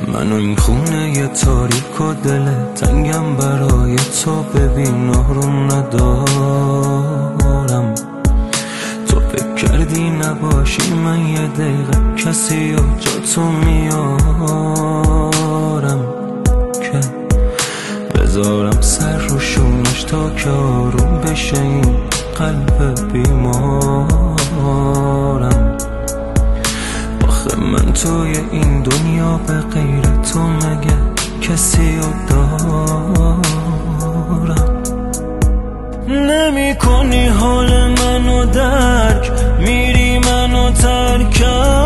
منو این خونه یه تاریک و دل تنگم برای تو، ببین آروم ندارم. تو فکر کردی نباشی من یه دقیقه کسی و جا تو میارم که بذارم سر رو شونش تا که آروم بشه این قلب بیمارم. آخه من توی این دنیا به غیر تو مگه کسی رو دارم؟ نمی کنی حال منو درک، میری منو ترکم